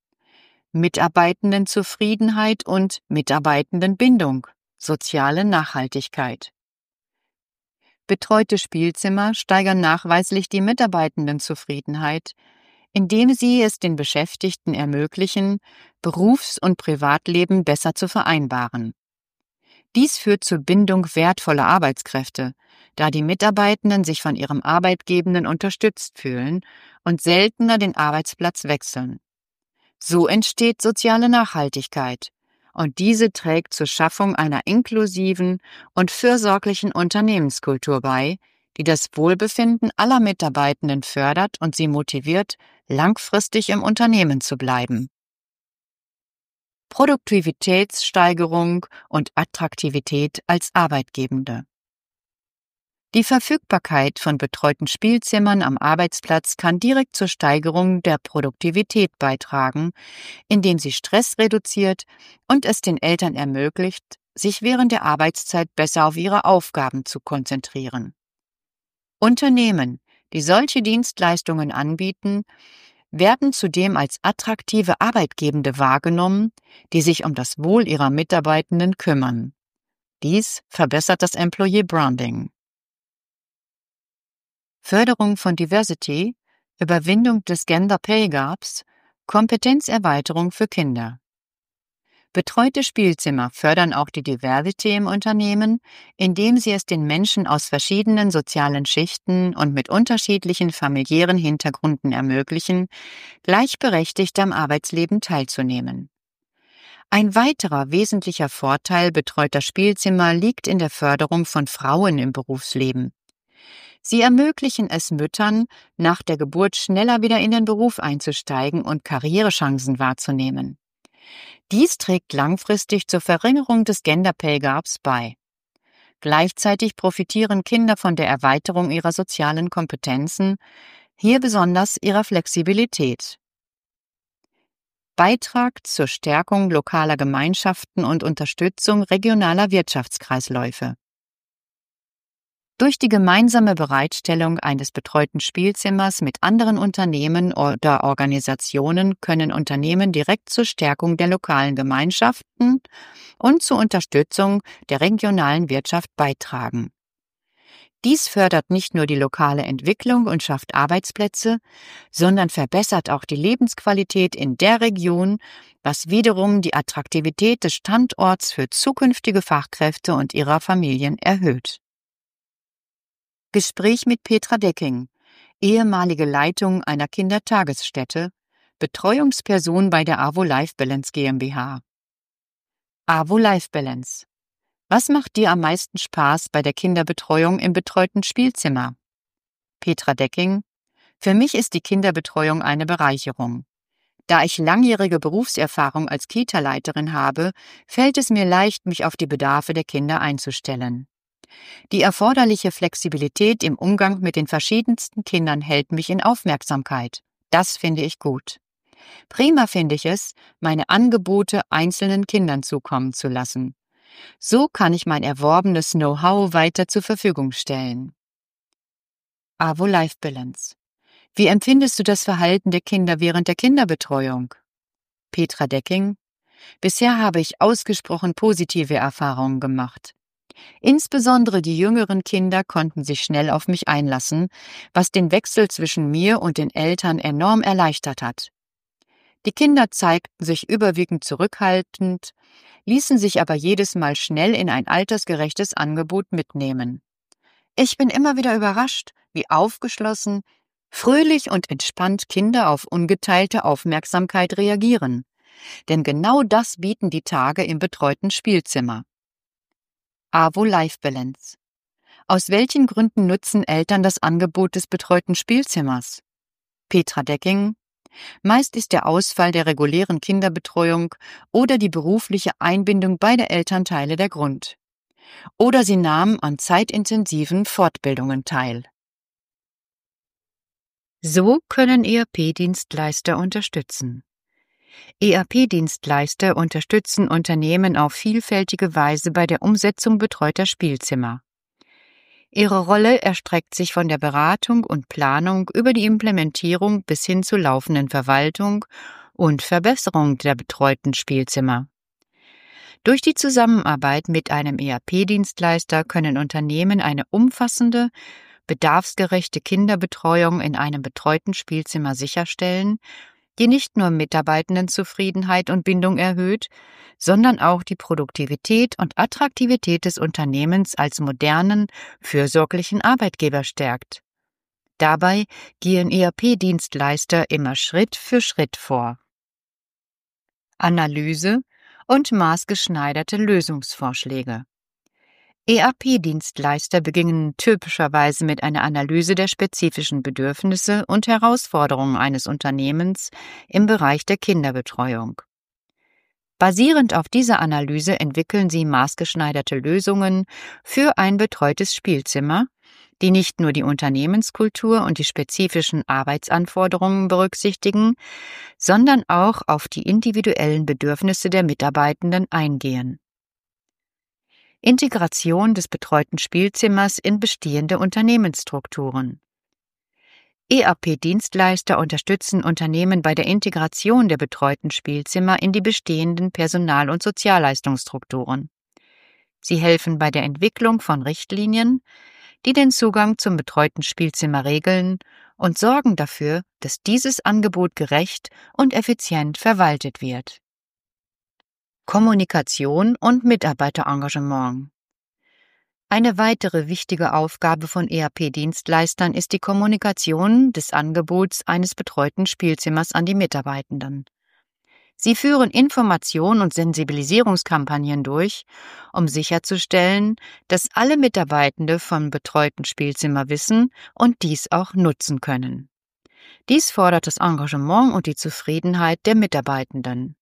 Mitarbeitendenzufriedenheit und Mitarbeitendenbindung. Soziale Nachhaltigkeit. Betreute Spielzimmer steigern nachweislich die Mitarbeitendenzufriedenheit, indem sie es den Beschäftigten ermöglichen, Berufs- und Privatleben besser zu vereinbaren. Dies führt zur Bindung wertvoller Arbeitskräfte, da die Mitarbeitenden sich von ihrem Arbeitgebenden unterstützt fühlen und seltener den Arbeitsplatz wechseln. So entsteht soziale Nachhaltigkeit. und diese trägt zur Schaffung einer inklusiven und fürsorglichen Unternehmenskultur bei, die das Wohlbefinden aller Mitarbeitenden fördert und sie motiviert, langfristig im Unternehmen zu bleiben. Produktivitätssteigerung und Attraktivität als Arbeitgebende. Die Verfügbarkeit von betreuten Spielzimmern am Arbeitsplatz kann direkt zur Steigerung der Produktivität beitragen, indem sie Stress reduziert und es den Eltern ermöglicht, sich während der Arbeitszeit besser auf ihre Aufgaben zu konzentrieren. Unternehmen, die solche Dienstleistungen anbieten, werden zudem als attraktive Arbeitgebende wahrgenommen, die sich um das Wohl ihrer Mitarbeitenden kümmern. Dies verbessert das Employee Branding. Förderung von Diversity, Überwindung des Gender Pay Gaps, Kompetenzerweiterung für Kinder. Betreute Spielzimmer fördern auch die Diversity im Unternehmen, indem sie es den Menschen aus verschiedenen sozialen Schichten und mit unterschiedlichen familiären Hintergründen ermöglichen, gleichberechtigt am Arbeitsleben teilzunehmen. Ein weiterer wesentlicher Vorteil betreuter Spielzimmer liegt in der Förderung von Frauen im Berufsleben. Sie ermöglichen es Müttern, nach der Geburt schneller wieder in den Beruf einzusteigen und Karrierechancen wahrzunehmen. Dies trägt langfristig zur Verringerung des Gender Pay Gaps bei. Gleichzeitig profitieren Kinder von der Erweiterung ihrer sozialen Kompetenzen, hier besonders ihrer Flexibilität. Beitrag zur Stärkung lokaler Gemeinschaften und Unterstützung regionaler Wirtschaftskreisläufe. Durch die gemeinsame Bereitstellung eines betreuten Spielzimmers mit anderen Unternehmen oder Organisationen können Unternehmen direkt zur Stärkung der lokalen Gemeinschaften und zur Unterstützung der regionalen Wirtschaft beitragen. Dies fördert nicht nur die lokale Entwicklung und schafft Arbeitsplätze, sondern verbessert auch die Lebensqualität in der Region, was wiederum die Attraktivität des Standorts für zukünftige Fachkräfte und ihrer Familien erhöht. Gespräch mit Petra Decking, ehemalige Leitung einer Kindertagesstätte, Betreuungsperson bei der AWO Life Balance GmbH. AWO Life Balance. Was macht dir am meisten Spaß bei der Kinderbetreuung im betreuten Spielzimmer? Petra Decking. Für mich ist die Kinderbetreuung eine Bereicherung. Da ich langjährige Berufserfahrung als Kita-Leiterin habe, fällt es mir leicht, mich auf die Bedarfe der Kinder einzustellen. Die erforderliche Flexibilität im Umgang mit den verschiedensten Kindern hält mich in Aufmerksamkeit. Das finde ich gut. Prima finde ich es, meine Angebote einzelnen Kindern zukommen zu lassen. So kann ich mein erworbenes Know-how weiter zur Verfügung stellen. AWO Life Balance. Wie empfindest du das Verhalten der Kinder während der Kinderbetreuung? Petra Decking. Bisher habe ich ausgesprochen positive Erfahrungen gemacht. Insbesondere die jüngeren Kinder konnten sich schnell auf mich einlassen, was den Wechsel zwischen mir und den Eltern enorm erleichtert hat. Die Kinder zeigten sich überwiegend zurückhaltend, ließen sich aber jedes Mal schnell in ein altersgerechtes Angebot mitnehmen. Ich bin immer wieder überrascht, wie aufgeschlossen, fröhlich und entspannt Kinder auf ungeteilte Aufmerksamkeit reagieren. Denn genau das bieten die Tage im betreuten Spielzimmer. AWO Life Balance. Aus welchen Gründen nutzen Eltern das Angebot des betreuten Spielzimmers? Petra Decking. Meist ist der Ausfall der regulären Kinderbetreuung oder die berufliche Einbindung beider Elternteile der Grund. Oder sie nahmen an zeitintensiven Fortbildungen teil. So können ERP-Dienstleister unterstützen. ERP-Dienstleister unterstützen Unternehmen auf vielfältige Weise bei der Umsetzung betreuter Spielzimmer. Ihre Rolle erstreckt sich von der Beratung und Planung über die Implementierung bis hin zur laufenden Verwaltung und Verbesserung der betreuten Spielzimmer. Durch die Zusammenarbeit mit einem ERP-Dienstleister können Unternehmen eine umfassende, bedarfsgerechte Kinderbetreuung in einem betreuten Spielzimmer sicherstellen, die nicht nur Mitarbeitendenzufriedenheit und Bindung erhöht, sondern auch die Produktivität und Attraktivität des Unternehmens als modernen, fürsorglichen Arbeitgeber stärkt. Dabei gehen ERP-Dienstleister immer Schritt für Schritt vor. Analyse: und maßgeschneiderte Lösungsvorschläge. ERP-Dienstleister beginnen typischerweise mit einer Analyse der spezifischen Bedürfnisse und Herausforderungen eines Unternehmens im Bereich der Kinderbetreuung. Basierend auf dieser Analyse entwickeln sie maßgeschneiderte Lösungen für ein betreutes Spielzimmer, die nicht nur die Unternehmenskultur und die spezifischen Arbeitsanforderungen berücksichtigen, sondern auch auf die individuellen Bedürfnisse der Mitarbeitenden eingehen. Integration des betreuten Spielzimmers in bestehende Unternehmensstrukturen. ERP-Dienstleister unterstützen Unternehmen bei der Integration der betreuten Spielzimmer in die bestehenden Personal- und Sozialleistungsstrukturen. Sie helfen bei der Entwicklung von Richtlinien, die den Zugang zum betreuten Spielzimmer regeln und sorgen dafür, dass dieses Angebot gerecht und effizient verwaltet wird. Kommunikation und Mitarbeiterengagement. Eine weitere wichtige Aufgabe von ERP-Dienstleistern ist die Kommunikation des Angebots eines betreuten Spielzimmers an die Mitarbeitenden. Sie führen Information- und Sensibilisierungskampagnen durch, um sicherzustellen, dass alle Mitarbeitende vom betreuten Spielzimmer wissen und dies auch nutzen können. Dies fordert das Engagement und die Zufriedenheit der Mitarbeitenden.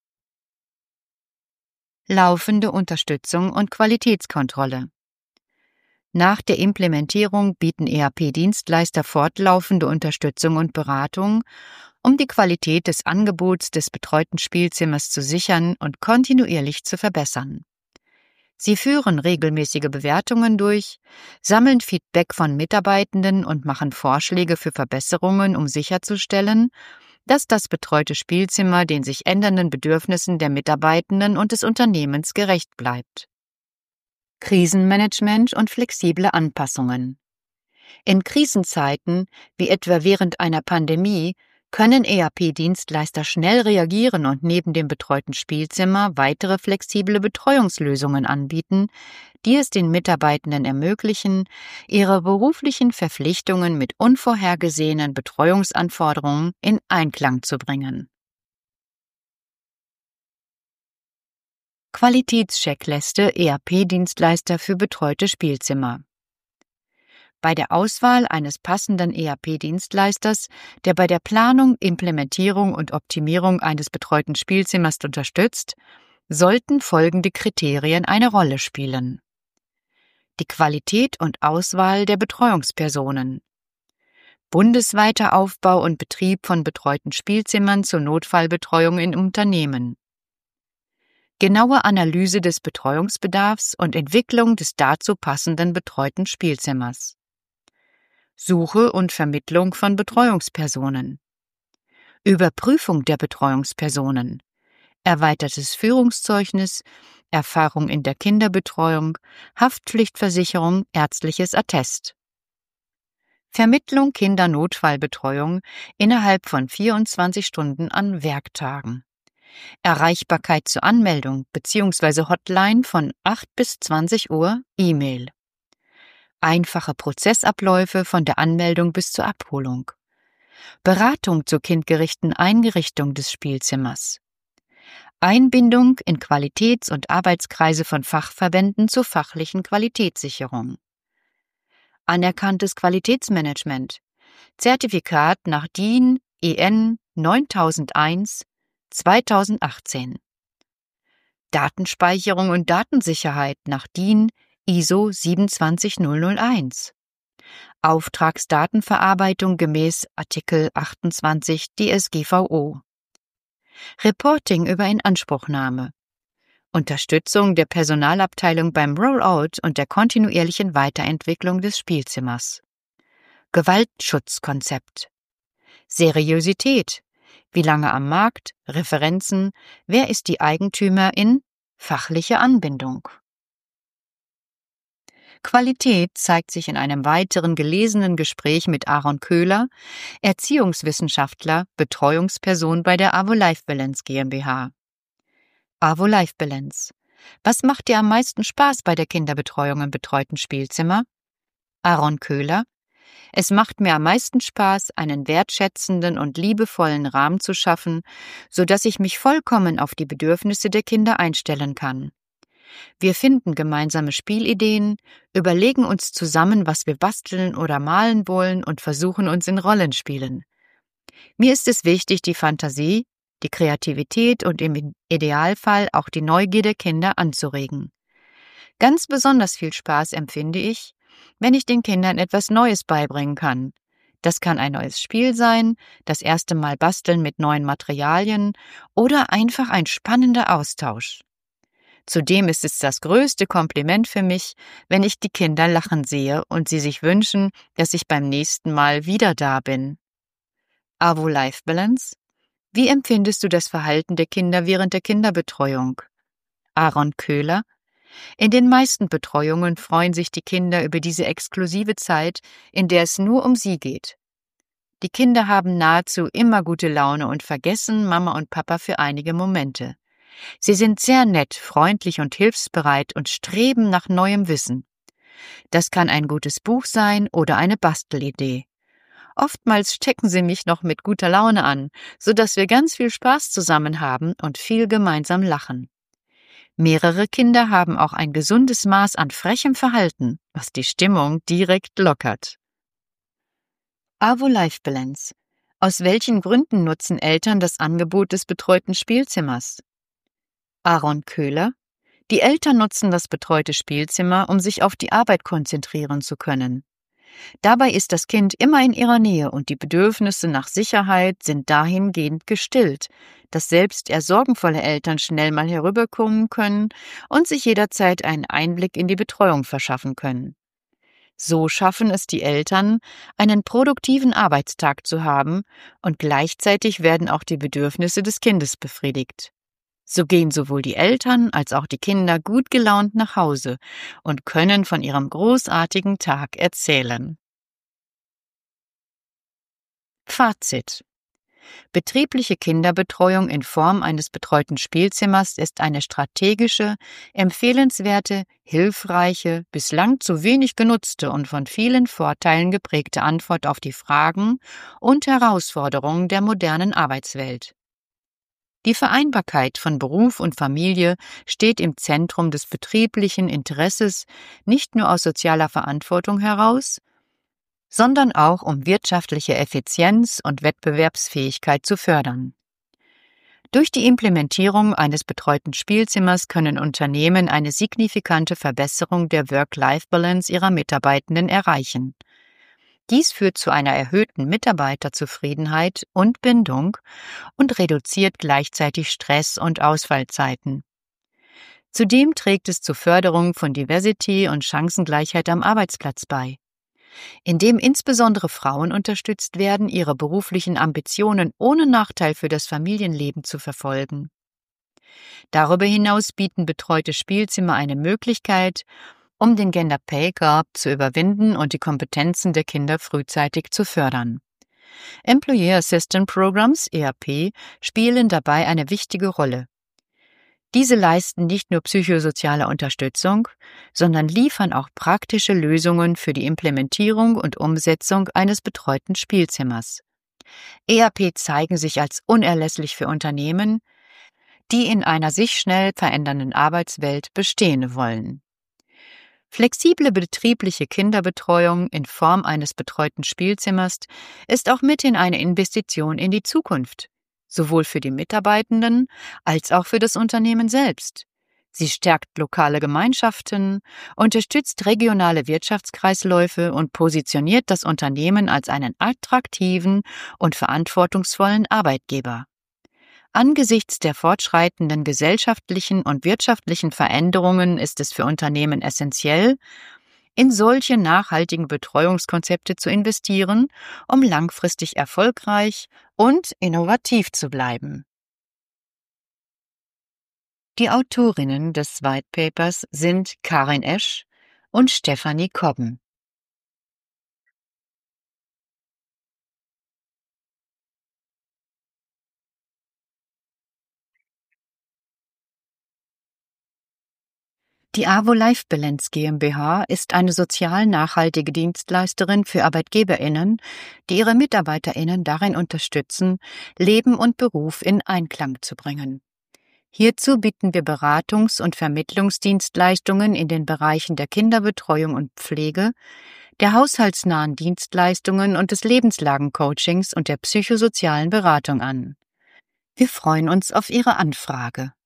Laufende Unterstützung und Qualitätskontrolle. Nach der Implementierung bieten ERP-Dienstleister fortlaufende Unterstützung und Beratung, um die Qualität des Angebots des betreuten Spielzimmers zu sichern und kontinuierlich zu verbessern. Sie führen regelmäßige Bewertungen durch, sammeln Feedback von Mitarbeitenden und machen Vorschläge für Verbesserungen, um sicherzustellen, dass das betreute Spielzimmer den sich ändernden Bedürfnissen der Mitarbeitenden und des Unternehmens gerecht bleibt. Krisenmanagement und flexible Anpassungen. In Krisenzeiten, wie etwa während einer Pandemie, können ERP-Dienstleister schnell reagieren und neben dem betreuten Spielzimmer weitere flexible Betreuungslösungen anbieten, die es den Mitarbeitenden ermöglichen, ihre beruflichen Verpflichtungen mit unvorhergesehenen Betreuungsanforderungen in Einklang zu bringen. Qualitätscheckliste ERP-Dienstleister für betreute Spielzimmer. Bei der Auswahl eines passenden ERP-Dienstleisters, der bei der Planung, Implementierung und Optimierung eines betreuten Spielzimmers unterstützt, sollten folgende Kriterien eine Rolle spielen: die Qualität und Auswahl der Betreuungspersonen, bundesweiter Aufbau und Betrieb von betreuten Spielzimmern zur Notfallbetreuung in Unternehmen, genaue Analyse des Betreuungsbedarfs und Entwicklung des dazu passenden betreuten Spielzimmers, Suche und Vermittlung von Betreuungspersonen, Überprüfung der Betreuungspersonen, erweitertes Führungszeugnis, Erfahrung in der Kinderbetreuung, Haftpflichtversicherung, ärztliches Attest. Vermittlung Kindernotfallbetreuung innerhalb von 24 Stunden an Werktagen. Erreichbarkeit zur Anmeldung bzw. Hotline von 8 bis 20 Uhr, E-Mail. Einfache Prozessabläufe von der Anmeldung bis zur Abholung. Beratung zur kindgerechten Einrichtung des Spielzimmers. Einbindung in Qualitäts- und Arbeitskreise von Fachverbänden zur fachlichen Qualitätssicherung. Anerkanntes Qualitätsmanagement. Zertifikat nach DIN EN 9001 2018. Datenspeicherung und Datensicherheit nach DIN ISO 27001. Auftragsdatenverarbeitung gemäß Artikel 28 DSGVO. Reporting über Inanspruchnahme. Unterstützung der Personalabteilung beim Rollout und der kontinuierlichen Weiterentwicklung des Spielzimmers. Gewaltschutzkonzept. Seriosität. Wie lange am Markt? Referenzen. Wer ist die Eigentümerin? Fachliche Anbindung. Qualität zeigt sich in einem weiteren gelesenen Gespräch mit Aaron Köhler, Erziehungswissenschaftler, Betreuungsperson bei der AWO Life Balance GmbH. AWO Life Balance. Was macht dir am meisten Spaß bei der Kinderbetreuung im betreuten Spielzimmer? Aaron Köhler. Es macht mir am meisten Spaß, einen wertschätzenden und liebevollen Rahmen zu schaffen, so dass ich mich vollkommen auf die Bedürfnisse der Kinder einstellen kann. Wir finden gemeinsame Spielideen, überlegen uns zusammen, was wir basteln oder malen wollen und versuchen uns in Rollenspielen. Mir ist es wichtig, die Fantasie, die Kreativität und im Idealfall auch die Neugier der Kinder anzuregen. Ganz besonders viel Spaß empfinde ich, wenn ich den Kindern etwas Neues beibringen kann. Das kann ein neues Spiel sein, das erste Mal basteln mit neuen Materialien oder einfach ein spannender Austausch. Zudem ist es das größte Kompliment für mich, wenn ich die Kinder lachen sehe und sie sich wünschen, dass ich beim nächsten Mal wieder da bin. AWO-Life-Balance? Wie empfindest du das Verhalten der Kinder während der Kinderbetreuung? Aaron Köhler: In den meisten Betreuungen freuen sich die Kinder über diese exklusive Zeit, in der es nur um sie geht. Die Kinder haben nahezu immer gute Laune und vergessen Mama und Papa für einige Momente. Sie sind sehr nett, freundlich und hilfsbereit und streben nach neuem Wissen. Das kann ein gutes Buch sein oder eine Bastelidee. Oftmals stecken sie mich noch mit guter Laune an, so dass wir ganz viel Spaß zusammen haben und viel gemeinsam lachen. Mehrere Kinder haben auch ein gesundes Maß an frechem Verhalten, was die Stimmung direkt lockert. AWO-Life Balance: Aus welchen Gründen nutzen Eltern das Angebot des betreuten Spielzimmers? Aaron Köhler: Die Eltern nutzen das betreute Spielzimmer, um sich auf die Arbeit konzentrieren zu können. Dabei ist das Kind immer in ihrer Nähe und die Bedürfnisse nach Sicherheit sind dahingehend gestillt, dass selbst eher sorgenvolle Eltern schnell mal herüberkommen können und sich jederzeit einen Einblick in die Betreuung verschaffen können. So schaffen es die Eltern, einen produktiven Arbeitstag zu haben und gleichzeitig werden auch die Bedürfnisse des Kindes befriedigt. So gehen sowohl die Eltern als auch die Kinder gut gelaunt nach Hause und können von ihrem großartigen Tag erzählen. Fazit: Betriebliche Kinderbetreuung in Form eines betreuten Spielzimmers ist eine strategische, empfehlenswerte, hilfreiche, bislang zu wenig genutzte und von vielen Vorteilen geprägte Antwort auf die Fragen und Herausforderungen der modernen Arbeitswelt. Die Vereinbarkeit von Beruf und Familie steht im Zentrum des betrieblichen Interesses, nicht nur aus sozialer Verantwortung heraus, sondern auch um wirtschaftliche Effizienz und Wettbewerbsfähigkeit zu fördern. Durch die Implementierung eines betreuten Spielzimmers können Unternehmen eine signifikante Verbesserung der Work-Life-Balance ihrer Mitarbeitenden erreichen. Dies führt zu einer erhöhten Mitarbeiterzufriedenheit und Bindung und reduziert gleichzeitig Stress und Ausfallzeiten. Zudem trägt es zur Förderung von Diversity und Chancengleichheit am Arbeitsplatz bei, indem insbesondere Frauen unterstützt werden, ihre beruflichen Ambitionen ohne Nachteil für das Familienleben zu verfolgen. Darüber hinaus bieten betreute Spielzimmer eine Möglichkeit, um den Gender Pay Gap zu überwinden und die Kompetenzen der Kinder frühzeitig zu fördern. Employee Assistance Programs, EAP, spielen dabei eine wichtige Rolle. Diese leisten nicht nur psychosoziale Unterstützung, sondern liefern auch praktische Lösungen für die Implementierung und Umsetzung eines betreuten Spielzimmers. EAP zeigen sich als unerlässlich für Unternehmen, die in einer sich schnell verändernden Arbeitswelt bestehen wollen. Flexible betriebliche Kinderbetreuung in Form eines betreuten Spielzimmers ist auch mithin eine Investition in die Zukunft, sowohl für die Mitarbeitenden als auch für das Unternehmen selbst. Sie stärkt lokale Gemeinschaften, unterstützt regionale Wirtschaftskreisläufe und positioniert das Unternehmen als einen attraktiven und verantwortungsvollen Arbeitgeber. Angesichts der fortschreitenden gesellschaftlichen und wirtschaftlichen Veränderungen ist es für Unternehmen essentiell, in solche nachhaltigen Betreuungskonzepte zu investieren, um langfristig erfolgreich und innovativ zu bleiben. Die Autorinnen des White Papers sind Karin Esch und Stefanie Kobben. Die AWO Life Balance GmbH ist eine sozial nachhaltige Dienstleisterin für ArbeitgeberInnen, die ihre MitarbeiterInnen darin unterstützen, Leben und Beruf in Einklang zu bringen. Hierzu bieten wir Beratungs- und Vermittlungsdienstleistungen in den Bereichen der Kinderbetreuung und Pflege, der haushaltsnahen Dienstleistungen und des Lebenslagencoachings und der psychosozialen Beratung an. Wir freuen uns auf Ihre Anfrage.